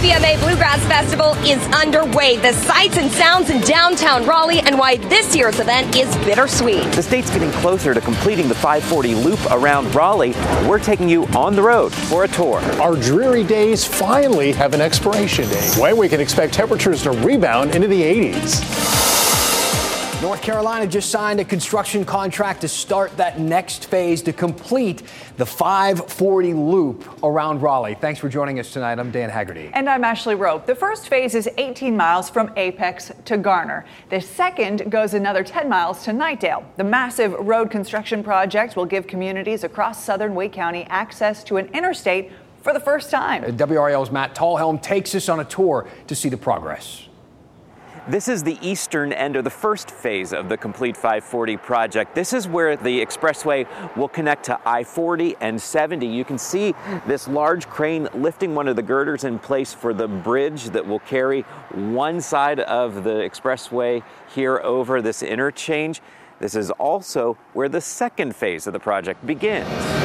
IBMA Bluegrass Festival is underway. The sights and sounds in downtown Raleigh and why this year's event is bittersweet. The state's getting closer to completing the 540 loop around Raleigh. We're taking you on the road for a tour. Our dreary days finally have an expiration date, when we can expect temperatures to rebound into the 80s. North Carolina just signed a construction contract to start that next phase to complete the 540 loop around Raleigh. Thanks for joining us tonight. I'm Dan Haggerty. And I'm Ashley Rope. The first phase is 18 miles from Apex to Garner. The second goes another 10 miles to Knightdale. The massive road construction project will give communities across southern Wake County access to an interstate for the first time. WRAL's Matt Tallhelm takes us on a tour to see the progress. This is the eastern end of the first phase of the Complete 540 project. This is where the expressway will connect to I-40 and 70. You can see this large crane lifting one of the girders in place for the bridge that will carry one side of the expressway here over this interchange. This is also where the second phase of the project begins.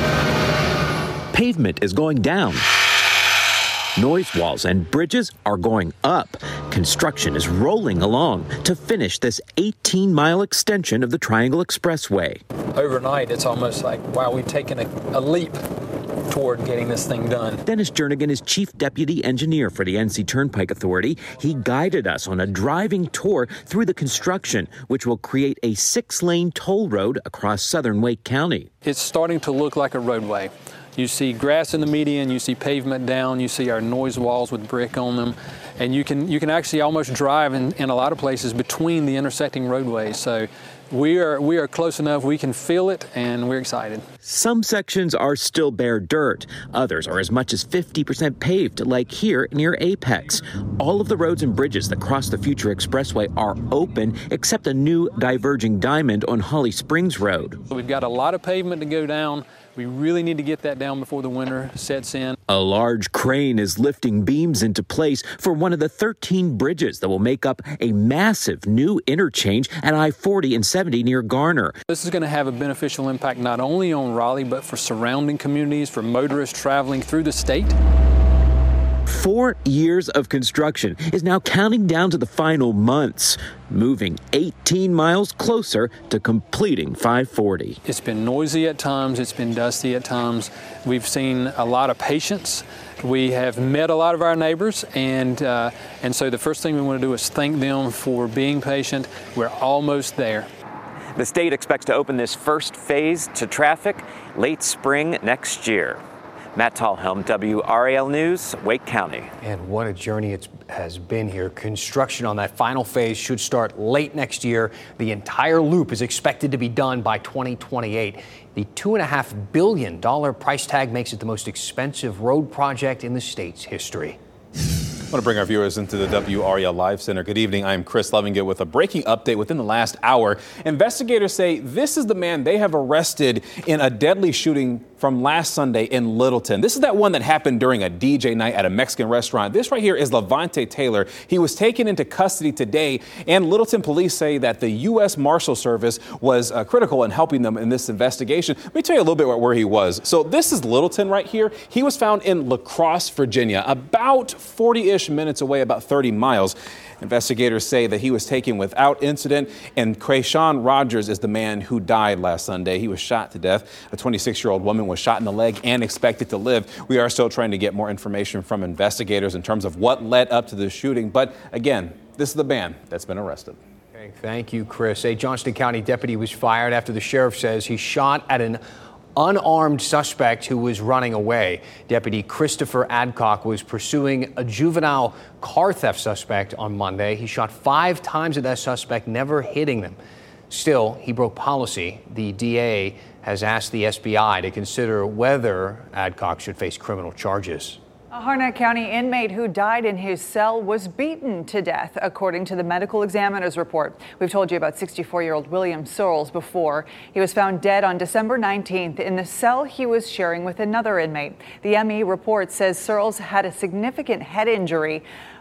Pavement is going down. Noise walls and bridges are going up. Construction is rolling along to finish this 18-mile extension of the Triangle Expressway. Overnight, it's almost like, wow, we've taken a leap toward getting this thing done. Dennis Jernigan is Chief Deputy Engineer for the NC Turnpike Authority. He guided us on a driving tour through the construction, which will create a 6-lane toll road across southern Wake County. It's starting to look like a roadway. You see grass in the median, you see pavement down, you see our noise walls with brick on them, and you can actually almost drive in a lot of places between the intersecting roadways. So we are close enough, we can feel it, and we're excited. Some sections are still bare dirt. Others are as much as 50% paved, like here near Apex. All of the roads and bridges that cross the future expressway are open, except a new diverging diamond on Holly Springs Road. We've got a lot of pavement to go down. We really need to get that down before the winter sets in. A large crane is lifting beams into place for one of the 13 bridges that will make up a massive new interchange at I-40 and 70 near Garner. This is going to have a beneficial impact not only on Raleigh, but for surrounding communities, for motorists traveling through the state. 4 years of construction is now counting down to the final months, moving 18 miles closer to completing 540. It's been noisy at times, it's been dusty at times. We've seen a lot of patience. We have met a lot of our neighbors, and so the first thing we want to do is thank them for being patient. We're almost there. The state expects to open this first phase to traffic late spring next year. Matt Tallhelm, WRAL News, Wake County. And what a journey it has been here. Construction on that final phase should start late next year. The entire loop is expected to be done by 2028. The $2.5 billion price tag makes it the most expensive road project in the state's history. I want to bring our viewers into the WRAL Live Center. Good evening. I'm Chris Levinger with a breaking update within the last hour. Investigators say this is the man they have arrested in a deadly shooting from last Sunday in Littleton. This is that one that happened during a DJ night at a Mexican restaurant. This right here is Levante Taylor. He was taken into custody today, and Littleton police say that the U.S. Marshal Service was critical in helping them in this investigation. Let me tell you a little bit about where he was. So this is Littleton right here. He was found in La Crosse, Virginia, about 40-ish minutes away, about 30 miles. Investigators say that he was taken without incident, and Krayshawn Rogers is the man who died last Sunday. He was shot to death. A 26-year-old woman was shot in the leg and expected to live. We are still trying to get more information from investigators in terms of what led up to the shooting. But again, this is the man that's been arrested. Okay, thank you, Chris. A Johnston County deputy was fired after the sheriff says he shot at an unarmed suspect who was running away. Deputy Christopher Adcock was pursuing a juvenile car theft suspect on Monday. He shot 5 times at that suspect, never hitting them. Still, he broke policy. The DA has asked the SBI to consider whether Adcock should face criminal charges. A Harnett County inmate who died in his cell was beaten to death, according to the medical examiner's report. We've told you about 64-year-old William Searles before. He was found dead on December 19th in the cell he was sharing with another inmate. The ME report says Searles had a significant head injury.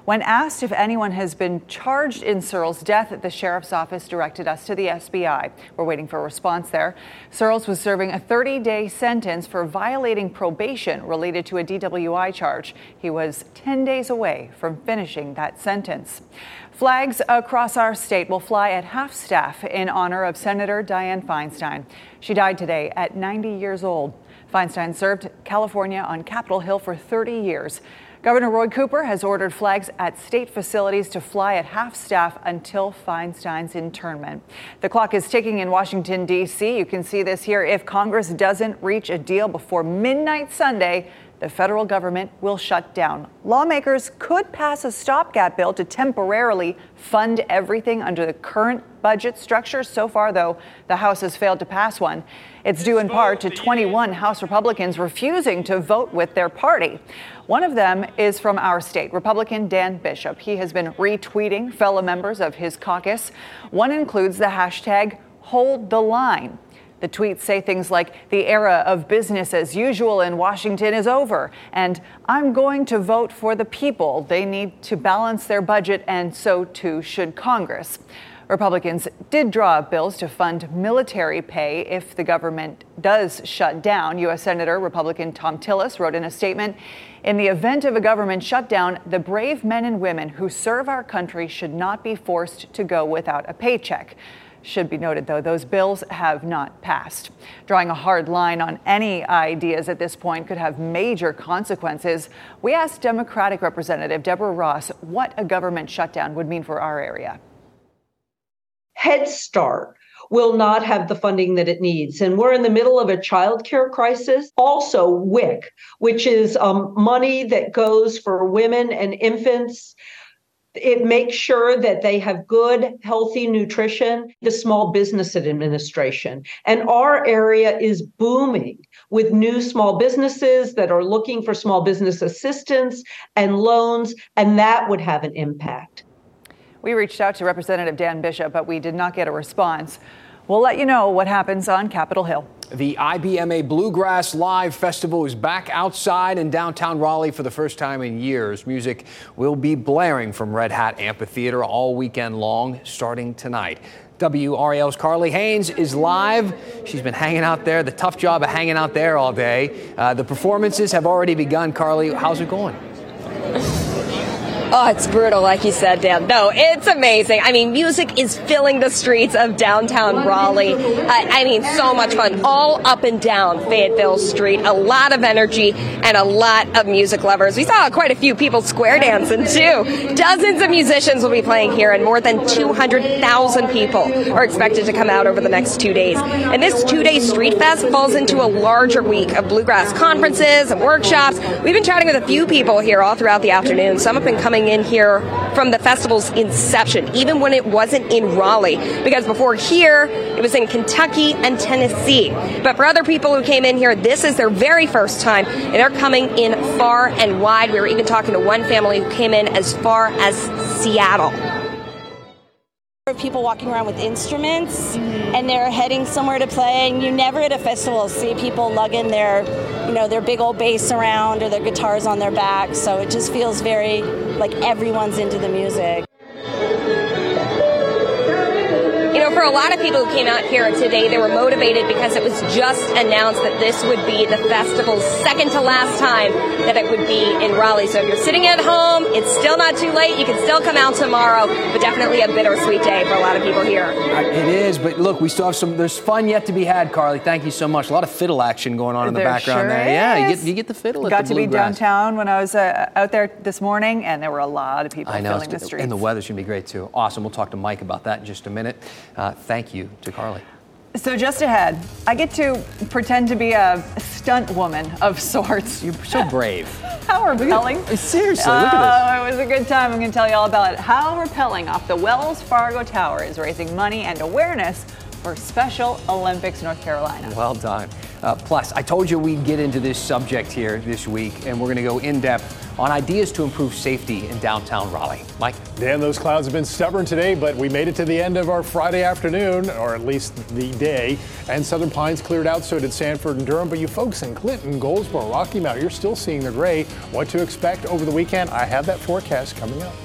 When asked if anyone has been charged in Searles' death, the sheriff's office directed us to the SBI. We're waiting for a response there. Searles was serving a 30-day sentence for violating probation related to a DWI charge. He was 10 days away from finishing that sentence. Flags across our state will fly at half-staff in honor of Senator Dianne Feinstein. She died today at 90 years old. Feinstein served California on Capitol Hill for 30 years. Governor Roy Cooper has ordered flags at state facilities to fly at half-staff until Feinstein's internment. The clock is ticking in Washington, D.C. You can see this here. If Congress doesn't reach a deal before midnight Sunday, the federal government will shut down. Lawmakers could pass a stopgap bill to temporarily fund everything under the current budget structure. So far, though, the House has failed to pass one. It's due in part to 21 House Republicans refusing to vote with their party. One of them is from our state, Republican Dan Bishop. He has been retweeting fellow members of his caucus. One includes the hashtag Hold the Line. The tweets say things like, the era of business as usual in Washington is over, and I'm going to vote for the people. They need to balance their budget, and so too should Congress. Republicans did draw up bills to fund military pay if the government does shut down. U.S. Senator Republican Thom Tillis wrote in a statement, in the event of a government shutdown, the brave men and women who serve our country should not be forced to go without a paycheck. Should be noted, though, those bills have not passed. Drawing a hard line on any ideas at this point could have major consequences. We asked Democratic Representative Deborah Ross what a government shutdown would mean for our area. Head Start will not have the funding that it needs. And we're in the middle of a childcare crisis. Also, WIC, which is money that goes for women and infants. It makes sure that they have good, healthy nutrition, the Small Business Administration. And our area is booming with new small businesses that are looking for small business assistance and loans, and that would have an impact. We reached out to Representative Dan Bishop, but we did not get a response. We'll let you know what happens on Capitol Hill. The IBMA Bluegrass Live Festival is back outside in downtown Raleigh for the first time in years. Music will be blaring from Red Hat Amphitheater all weekend long, starting tonight. WRAL's Carly Haynes is live. She's been hanging out there, the tough job of hanging out there all day. The performances have already begun. Carly, how's it going? Oh, it's brutal, like you said, Dan. No, it's amazing. I mean, music is filling the streets of downtown Raleigh. I mean, so much fun. All up and down Fayetteville Street. A lot of energy and a lot of music lovers. We saw quite a few people square dancing, too. Dozens of musicians will be playing here, and more than 200,000 people are expected to come out over the next 2 days. And this two-day street fest falls into a larger week of bluegrass conferences and workshops. We've been chatting with a few people here all throughout the afternoon. Some have been coming in here from the festival's inception, even when it wasn't in Raleigh, because before here, it was in Kentucky and Tennessee. But for other people who came in here, this is their very first time, and they're coming in far and wide. We were even talking to one family who came in as far as Seattle. People walking around with instruments and they're heading somewhere to play, and you never at a festival see people lugging their big old bass around or their guitars on their back, so it just feels very like everyone's into the music. You know, for a lot of people who came out here today, they were motivated because it was just announced that this would be the festival's second to last time that it would be in Raleigh. So if you're sitting at home, it's still not too late. You can still come out tomorrow, but definitely a bittersweet day for a lot of people here. It is, but look, we still have there's fun yet to be had, Carly. Thank you so much. A lot of fiddle action going on in the background there. Yeah, you get the fiddle at the Bluegrass. Got to be downtown when I was out there this morning, and there were a lot of people filling the streets. And the weather's going to be great, too. Awesome. We'll talk to Mike about that in just a minute. Thank you to Carly. So just ahead, I get to pretend to be a stunt woman of sorts. You're so brave. How repelling. Seriously, look at this. It was a good time. I'm going to tell you all about it. How rappelling off the Wells Fargo Tower is raising money and awareness for Special Olympics North Carolina. Well done. Plus, I told you we'd get into this subject here this week, and we're going to go in depth on ideas to improve safety in downtown Raleigh. Mike? Dan, those clouds have been stubborn today, but we made it to the end of our Friday afternoon, or at least the day, and Southern Pines cleared out, so did Sanford and Durham. But you folks in Clinton, Goldsboro, Rocky Mount, you're still seeing the gray. What to expect over the weekend? I have that forecast coming up.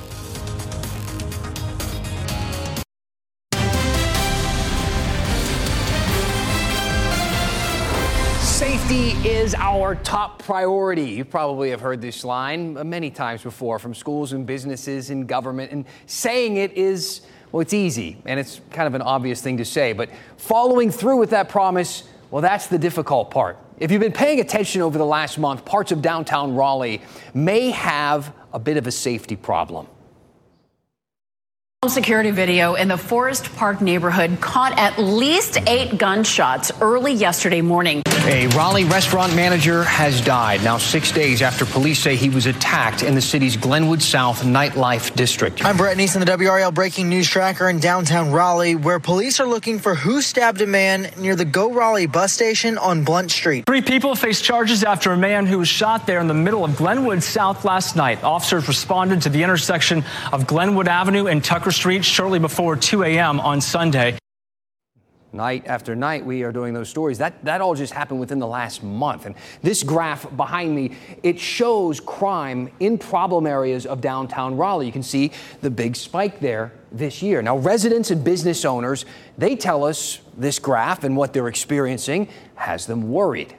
Safety is our top priority. You probably have heard this line many times before from schools and businesses and government, and saying it is, well, it's easy and it's kind of an obvious thing to say, but following through with that promise, well, that's the difficult part. If you've been paying attention over the last month, parts of downtown Raleigh may have a bit of a safety problem. Security video in the Forest Park neighborhood caught at least 8 gunshots early yesterday morning. A Raleigh restaurant manager has died now 6 days after police say he was attacked in the city's Glenwood South nightlife district. I'm Brett Neeson, the WRAL Breaking News Tracker in downtown Raleigh, where police are looking for who stabbed a man near the Go Raleigh bus station on Blunt Street. 3 people face charges after a man who was shot there in the middle of Glenwood South last night. Officers responded to the intersection of Glenwood Avenue and Tucker Street shortly before 2 a.m. on Sunday. Night after night, we are doing those stories. That all just happened within the last month. And this graph behind me, it shows crime in problem areas of downtown Raleigh. You can see the big spike there this year. Now, residents and business owners, they tell us this graph and what they're experiencing has them worried.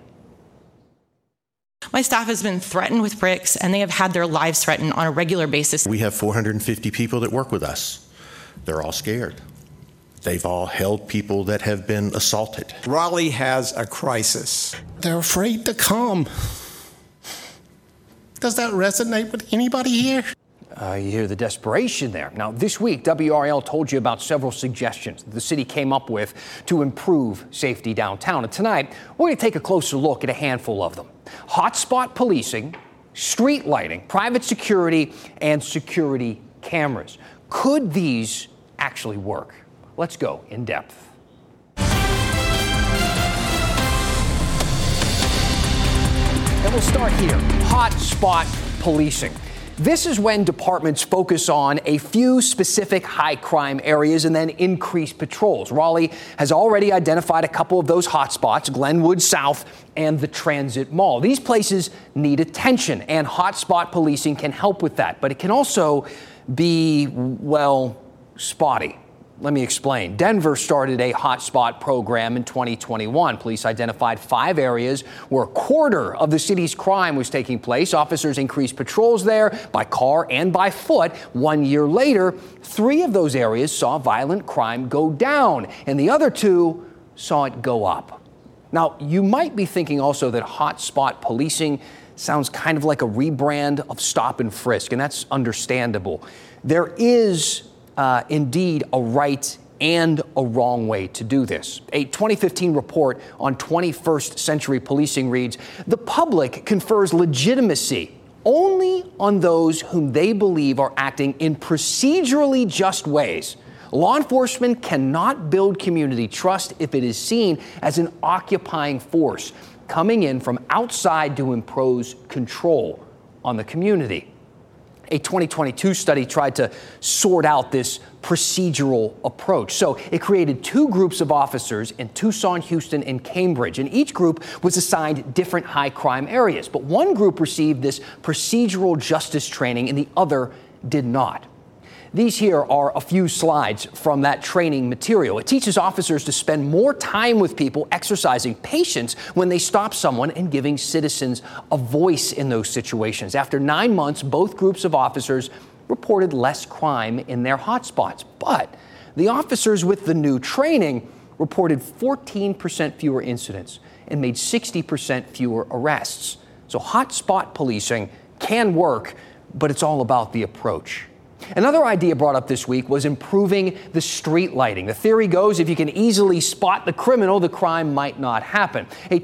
My staff has been threatened with bricks, and they have had their lives threatened on a regular basis. We have 450 people that work with us. They're all scared. They've all held people that have been assaulted. Raleigh has a crisis. They're afraid to come. Does that resonate with anybody here? You hear the desperation there. Now, this week, WRAL told you about several suggestions the city came up with to improve safety downtown. And tonight, we're going to take a closer look at a handful of them. Hotspot policing, street lighting, private security, and security cameras. Could these actually work? Let's go in depth. And we'll start here. Hotspot policing. This is when departments focus on a few specific high crime areas and then increase patrols. Raleigh has already identified a couple of those hotspots, Glenwood South and the Transit Mall. These places need attention, and hotspot policing can help with that, but it can also be, well, spotty. Let me explain. Denver started a hotspot program in 2021. Police identified 5 areas where a quarter of the city's crime was taking place. Officers increased patrols there by car and by foot. 1 year later, 3 of those areas saw violent crime go down, and the other 2 saw it go up. Now, you might be thinking also that hotspot policing sounds kind of like a rebrand of stop and frisk, and that's understandable. There is indeed a right and a wrong way to do this. A 2015 report on 21st century policing reads, the public confers legitimacy only on those whom they believe are acting in procedurally just ways. Law enforcement cannot build community trust if it is seen as an occupying force coming in from outside to impose control on the community. A 2022 study tried to sort out this procedural approach. So it created 2 groups of officers in Tucson, Houston, and Cambridge, and each group was assigned different high crime areas. But one group received this procedural justice training and the other did not. These here are a few slides from that training material. It teaches officers to spend more time with people, exercising patience when they stop someone, and giving citizens a voice in those situations. After 9 months, both groups of officers reported less crime in their hotspots. But the officers with the new training reported 14% fewer incidents and made 60% fewer arrests. So hotspot policing can work, but it's all about the approach. Another idea brought up this week was improving the street lighting. The theory goes if you can easily spot the criminal, the crime might not happen. A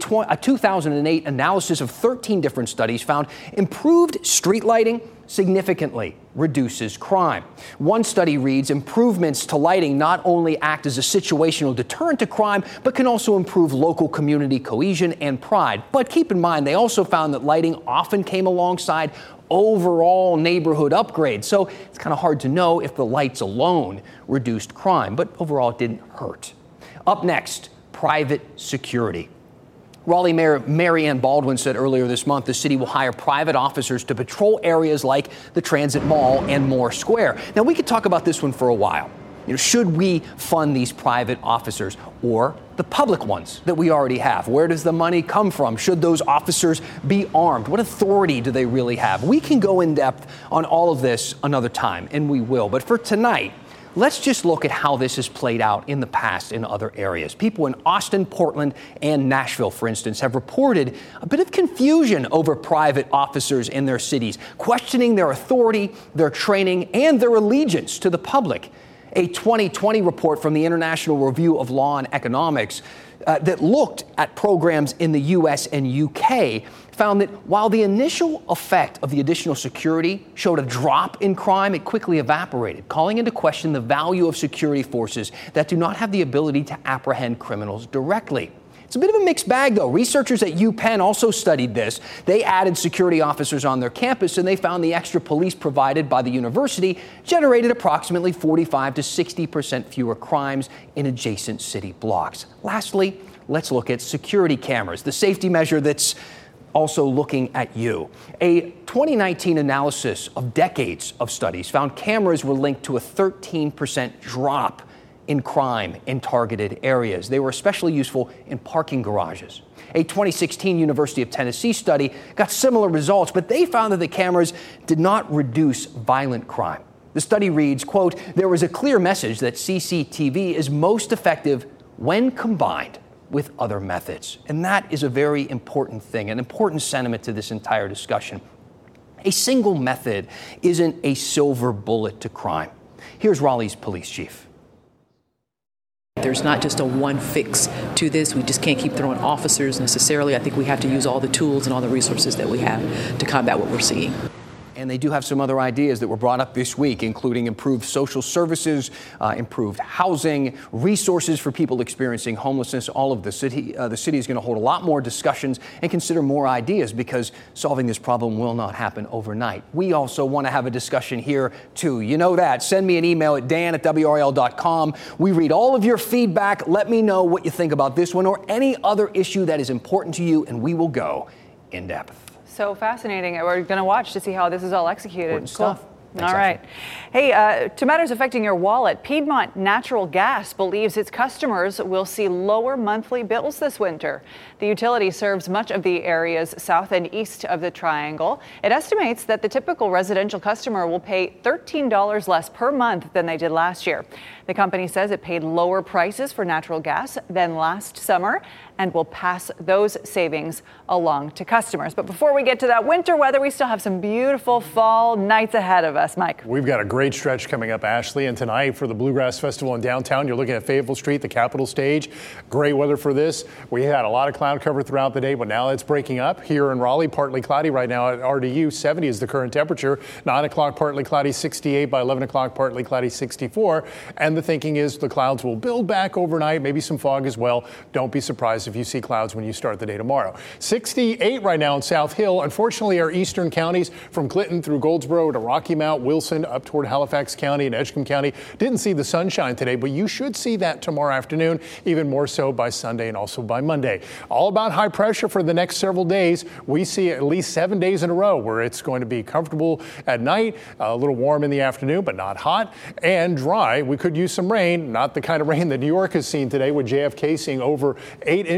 2008 analysis of 13 different studies found improved street lighting significantly reduces crime. One study reads, improvements to lighting not only act as a situational deterrent to crime, but can also improve local community cohesion and pride. But keep in mind, they also found that lighting often came alongside overall neighborhood upgrades. So it's kind of hard to know if the lights alone reduced crime, but overall it didn't hurt. Up next, private security. Raleigh Mayor Mary Ann Baldwin said earlier this month the city will hire private officers to patrol areas like the Transit Mall and Moore Square. Now, we could talk about this one for a while. Should we fund these private officers or the public ones that we already have? Where does the money come from? Should those officers be armed? What authority do they really have? We can go in depth on all of this another time, and we will. But for tonight, let's just look at how this has played out in the past in other areas. People in Austin, Portland, and Nashville, for instance, have reported a bit of confusion over private officers in their cities, questioning their authority, their training, and their allegiance to the public. A 2020 report from the International Review of Law and Economics that looked at programs in the U.S. and UK found that while the initial effect of the additional security showed a drop in crime, it quickly evaporated, calling into question the value of security forces that do not have the ability to apprehend criminals directly. It's a bit of a mixed bag, though. Researchers at UPenn also studied this. They added security officers on their campus, and they found the extra police provided by the university generated approximately 45 to 60% fewer crimes in adjacent city blocks. Lastly, let's look at security cameras, the safety measure that's also looking at you. A 2019 analysis of decades of studies found cameras were linked to a 13% drop in crime in targeted areas. They were especially useful in parking garages. A 2016 University of Tennessee study got similar results, but they found that the cameras did not reduce violent crime. The study reads, quote, there was a clear message that CCTV is most effective when combined with other methods. And that is a very important thing, an important sentiment to this entire discussion. A single method isn't a silver bullet to crime. Here's Raleigh's police chief. There's not just a one fix to this. We just can't keep throwing officers necessarily. I think we have to use all the tools and all the resources that we have to combat what we're seeing. And they do have some other ideas that were brought up this week, including improved social services, improved housing, resources for people experiencing homelessness. All of the city is going to hold a lot more discussions and consider more ideas because solving this problem will not happen overnight. We also want to have a discussion here, too. You know that. Send me an email at dan@WRAL.com. We read all of your feedback. Let me know what you think about this one or any other issue that is important to you, and we will go in depth. So fascinating. We're going to watch to see how this is all executed. Important stuff. All right. Hey, to matters affecting your wallet, Piedmont Natural Gas believes its customers will see lower monthly bills this winter. The utility serves much of the areas south and east of the Triangle. It estimates that the typical residential customer will pay $13 less per month than they did last year. The company says it paid lower prices for natural gas than last summer and will pass those savings along to customers. But before we get to that winter weather, we still have some beautiful fall nights ahead of us, Mike. We've got a great stretch coming up, Ashley, and tonight for the Bluegrass Festival in downtown, you're looking at Fayetteville Street, the Capitol stage. Great weather for this. We had a lot of cloud cover throughout the day, but now it's breaking up here in Raleigh. Partly cloudy right now at RDU. 70 is the current temperature. 9 o'clock, partly cloudy, 68. By 11 o'clock, partly cloudy, 64. And the thinking is the clouds will build back overnight, maybe some fog as well. Don't be surprised if you see clouds when you start the day tomorrow. 68 right now in South Hill. Unfortunately, our eastern counties from Clinton through Goldsboro to Rocky Mount, Wilson, up toward Halifax County and Edgecombe County didn't see the sunshine today, but you should see that tomorrow afternoon, even more so by Sunday and also by Monday. All about high pressure for the next several days. We see at least 7 days in a row where it's going to be comfortable at night, a little warm in the afternoon, but not hot and dry. We could use some rain, not the kind of rain that New York has seen today, with JFK seeing over 8 inches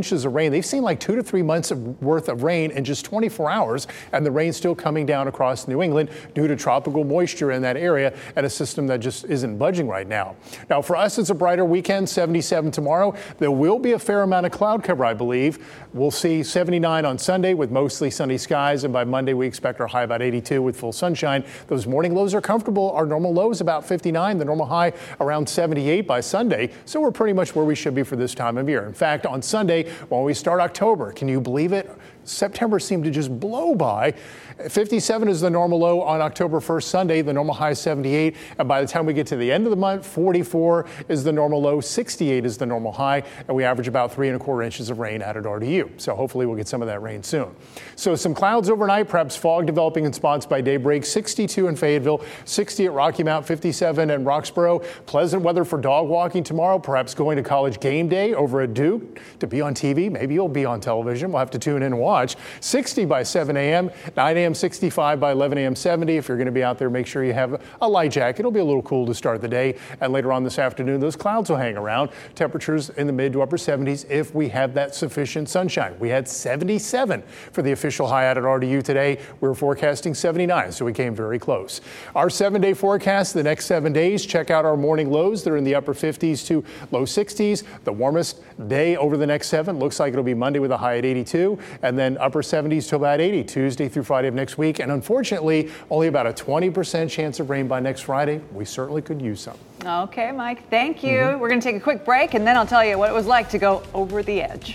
inches of rain. They've seen like 2 to 3 months worth of rain in just 24 hours, and the rain's still coming down across New England due to tropical moisture in that area and a system that just isn't budging right now. Now, for us, it's a brighter weekend, 77 tomorrow. There will be a fair amount of cloud cover, I believe. We'll see 79 on Sunday with mostly sunny skies, and by Monday, we expect our high about 82 with full sunshine. Those morning lows are comfortable. Our normal low is about 59, the normal high around 78 by Sunday, so we're pretty much where we should be for this time of year. In fact, on Sunday, when we start October, can you believe it? September seemed to just blow by. 57 is the normal low on October 1st, Sunday. The normal high is 78. And by the time we get to the end of the month, 44 is the normal low, 68 is the normal high. And we average about 3¼ inches of rain out at RDU. So hopefully we'll get some of that rain soon. So some clouds overnight, perhaps fog developing in spots by daybreak. 62 in Fayetteville, 60 at Rocky Mount, 57 in Roxborough. Pleasant weather for dog walking tomorrow, perhaps going to college game day over at Duke to be on TV. Maybe you'll be on television. We'll have to tune in and watch. 60 by 7 a.m., 9 a.m. 65 by 11 a.m. 70. If you're going to be out there, make sure you have a light jacket. It'll be a little cool to start the day. And later on this afternoon, those clouds will hang around. Temperatures in the mid to upper 70s if we have that sufficient sunshine. We had 77 for the official high out at RDU today. We were forecasting 79, so we came very close. Our 7-day forecast, the next 7 days, check out our morning lows. They're in the upper 50s to low 60s. The warmest day over the next 7 looks like it'll be Monday with a high at 82, and then upper 70s to about 80 Tuesday through Friday of next week. And unfortunately, only about a 20% chance of rain by next Friday. We certainly could use some. Okay, Mike, thank you. We're going to take a quick break, and then I'll tell you what it was like to go over the edge.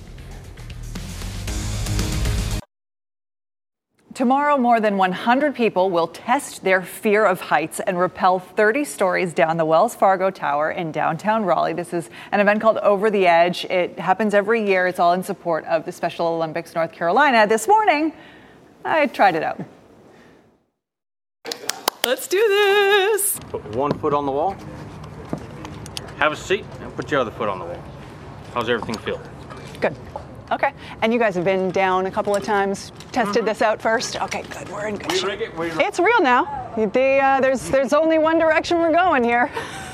Tomorrow, more than 100 people will test their fear of heights and rappel 30 stories down the Wells Fargo Tower in downtown Raleigh. This is an event called Over the Edge. It happens every year. It's all in support of the Special Olympics North Carolina. This morning, I tried it out. Let's do this. Put one foot on the wall. Have a seat and put your other foot on the wall. How's everything feel? Good. Okay. And you guys have been down a couple of times, tested this out first. Okay, good. We're in good shape. It's real now. There's only one direction we're going here.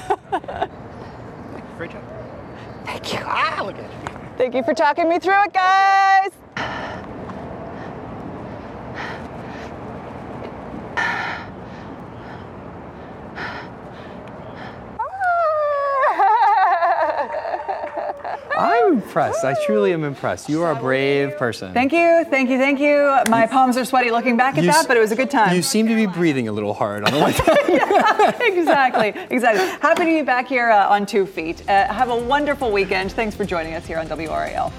Great job. Thank you. Look at you. Thank you for talking me through it, guys. I'm impressed. I truly am impressed. You are a brave person. Thank you, thank you, thank you. My palms are sweaty looking back at that, but it was a good time. You seem to be breathing a little hard. I don't like that. Yeah, exactly. Happy to be back here on 2 feet. Have a wonderful weekend. Thanks for joining us here on WRAL.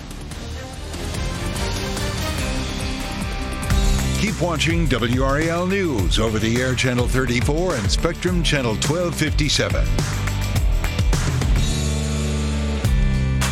Keep watching WRAL News over the air Channel 34 and Spectrum Channel 1257.